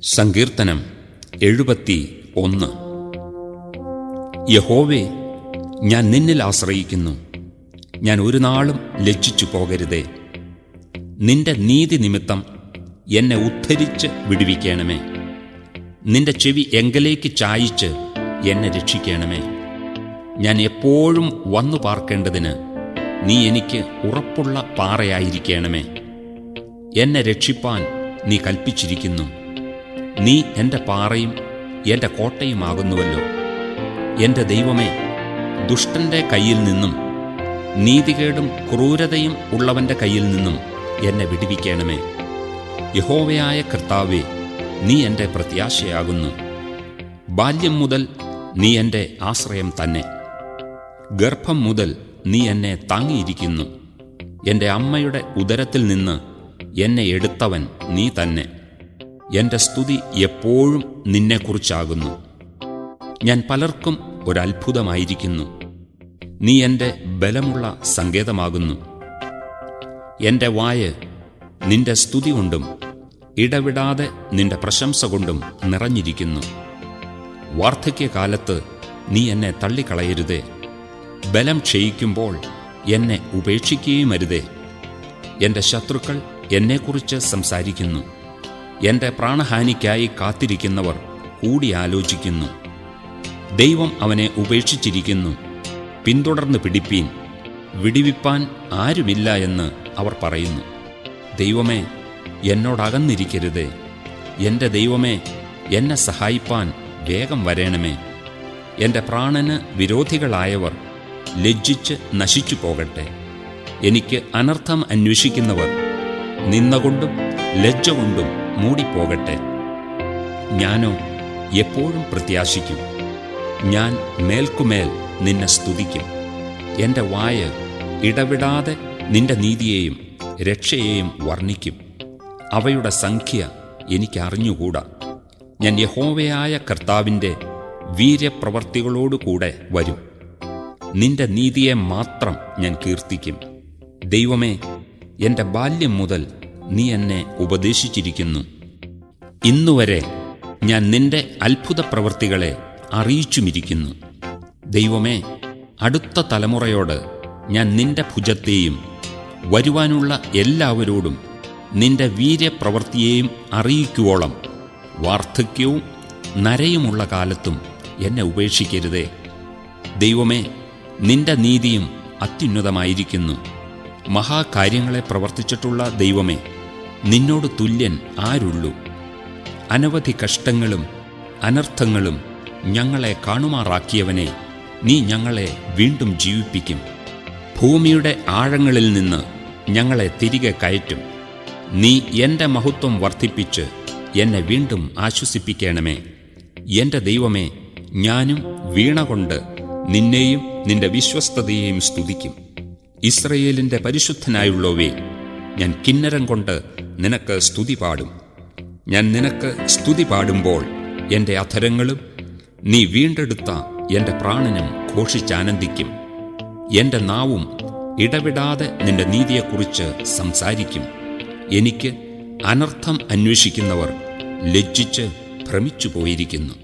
സങ്കീർത്തനം 71. യഹോവേ, ഞാൻ നിന്നിൽ ആശ്രയിക്കുന്നു. ഞാൻ ഒരു നാളും ലജ്ജിച്ചു പോകരുതേ. നിന്റെ നീതി നിമിത്തം എന്നെ ഉദ്ധരിച്ച് വിടുവിക്കണമേ. നിന്റെ ചെവി എങ്കലേക്ക് ചായിച്ച് എന്നെ രക്ഷിക്കണമേ. ഞാൻ എപ്പോഴും വന്നു പാർക്കേണ്ടതിന് നീ എനിക്ക് ഉറപ്പുള്ള പാറയായിരിക്കണമേ. എന്നെ രക്ഷിപ്പാൻ നീ കൽപ്പിച്ചിരിക്കുന്നു. നീ എൻ്റെ പാറയും എൻ്റെ കോട്ടയുമാകുന്നുവല്ലോ. എൻ്റെ ദൈവമേ, ദുഷ്ടൻ്റെ കയ്യിൽ നിന്നും നീതികേടും ക്രൂരതയും ഉള്ളവൻ്റെ കയ്യിൽ നിന്നും എന്നെ വിടുവിക്കണമേ. യഹോവയായ കർത്താവേ, നീ എൻ്റെ പ്രത്യാശയാകുന്നു. ബാല്യം മുതൽ നീ എൻ്റെ ആശ്രയം തന്നെ. ഗർഭം മുതൽ നീ എന്നെ താങ്ങിയിരിക്കുന്നു. എൻ്റെ അമ്മയുടെ ഉദരത്തിൽ നിന്ന് എന്നെ എടുത്തവൻ നീ തന്നെ. എൻ്റെ സ്തുതി എപ്പോഴും നിന്നെക്കുറിച്ചാകുന്നു. ഞാൻ പലർക്കും ഒരത്ഭുതമായിരിക്കുന്നു. നീ എൻ്റെ ബലമുള്ള സങ്കേതമാകുന്നു. എൻ്റെ വായ് നിന്റെ സ്തുതി കൊണ്ടും ഇടവിടാതെ നിന്റെ പ്രശംസ കൊണ്ടും നിറഞ്ഞിരിക്കുന്നു. വാർദ്ധക്യകാലത്ത് നീ എന്നെ തള്ളിക്കളയരുതേ. ബലം ക്ഷയിക്കുമ്പോൾ എന്നെ ഉപേക്ഷിക്കുകയുമരുതേ. എൻ്റെ ശത്രുക്കൾ എന്നെക്കുറിച്ച് സംസാരിക്കുന്നു. എൻ്റെ പ്രാണഹാനിക്കായി കാത്തിരിക്കുന്നവർ കൂടിയാലോചിക്കുന്നു. ദൈവം അവനെ ഉപേക്ഷിച്ചിരിക്കുന്നു. പിന്തുടർന്ന് പിടിപ്പീൻ, വിടിവിപ്പാൻ ആരുമില്ല എന്ന് അവർ പറയുന്നു. ദൈവമേ, എന്നോടകന്നിരിക്കരുതേ. എൻ്റെ ദൈവമേ, എന്നെ സഹായിപ്പാൻ വേഗം വരേണമേ. എൻ്റെ പ്രാണന് വിരോധികളായവർ ലജ്ജിച്ച് നശിച്ചു പോകട്ടെ. എനിക്ക് അനർത്ഥം അന്വേഷിക്കുന്നവർ നിന്നകൊണ്ടും ലജ്ജ കൊണ്ടും മൂടിപ്പോകട്ടെ. ഞാനോ എപ്പോഴും പ്രത്യാശിക്കും. ഞാൻ മേൽക്കുമേൽ നിന്നെ സ്തുതിക്കും. എൻ്റെ വായ് ഇടവിടാതെ നിന്റെ നീതിയെയും രക്ഷയെയും വർണ്ണിക്കും. അവയുടെ സംഖ്യ എനിക്കറിഞ്ഞുകൂടാ. ഞാൻ യഹോവയായ കർത്താവിൻ്റെ വീര്യപ്രവർത്തികളോടുകൂടെ വരും. നിന്റെ നീതിയെ മാത്രം ഞാൻ കീർത്തിക്കും. ദൈവമേ, എൻ്റെ ബാല്യം മുതൽ നീ എന്നെ ഉപദേശിച്ചിരിക്കുന്നു. ഇന്നുവരെ ഞാൻ നിന്റെ അത്ഭുത പ്രവൃത്തികളെ അറിയിച്ചുമിരിക്കുന്നു. ദൈവമേ, അടുത്ത തലമുറയോട് ഞാൻ നിന്റെ ഭുജത്തെയും വരുവാനുള്ള എല്ലാവരോടും നിന്റെ വീര്യപ്രവൃത്തിയെയും അറിയിക്കുവോളം വാർദ്ധക്യവും നരയുമുള്ള കാലത്തും എന്നെ ഉപേക്ഷിക്കരുതേ. ദൈവമേ, നിന്റെ നീതിയും അത്യുന്നതമായിരിക്കുന്നു. മഹാകാര്യങ്ങളെ പ്രവർത്തിച്ചിട്ടുള്ള ദൈവമേ, നിന്നോട് തുല്യൻ ആരുള്ളൂ? അനവധി കഷ്ടങ്ങളും അനർത്ഥങ്ങളും ഞങ്ങളെ കാണുമാറാക്കിയവനെ, നീ ഞങ്ങളെ വീണ്ടും ജീവിപ്പിക്കും. ഭൂമിയുടെ ആഴങ്ങളിൽ നിന്ന് ഞങ്ങളെ തിരികെ കയറ്റും. നീ എൻ്റെ മഹത്വം വർദ്ധിപ്പിച്ച് എന്നെ വീണ്ടും ആശ്വസിപ്പിക്കണമേ. എൻ്റെ ദൈവമേ, ഞാനും വീണ കൊണ്ട് നിന്നെയും നിന്റെ വിശ്വസ്തതയെയും സ്തുതിക്കും. ഇസ്രയേലിൻ്റെ പരിശുദ്ധനായുള്ളവേ, ഞാൻ കിന്നരം കൊണ്ട് നിനക്ക് സ്തുതി പാടും. ഞാൻ നിനക്ക് സ്തുതി പാടുമ്പോൾ എൻ്റെ അധരങ്ങളും നീ വീണ്ടെടുത്ത എൻ്റെ പ്രാണനും ഘോഷിച്ചാനന്ദിക്കും. എൻ്റെ നാവും ഇടവിടാതെ നിന്റെ നീതിയെക്കുറിച്ച് സംസാരിക്കും. എനിക്ക് അനർത്ഥം അന്വേഷിക്കുന്നവർ ലജ്ജിച്ച് ഭ്രമിച്ചു പോയിരിക്കുന്നു.